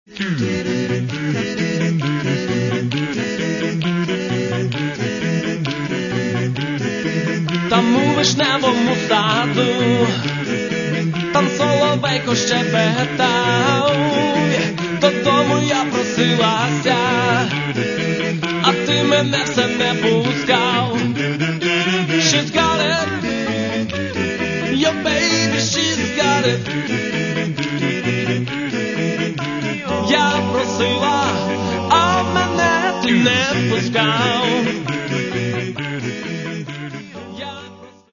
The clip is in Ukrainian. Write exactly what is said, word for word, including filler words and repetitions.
Там у вишневому саду, там соловейко щебетав, додому я просилася, а ти мене все не пускав. She's got it, your baby, she's got it. Я просила, а мене ти не пускав.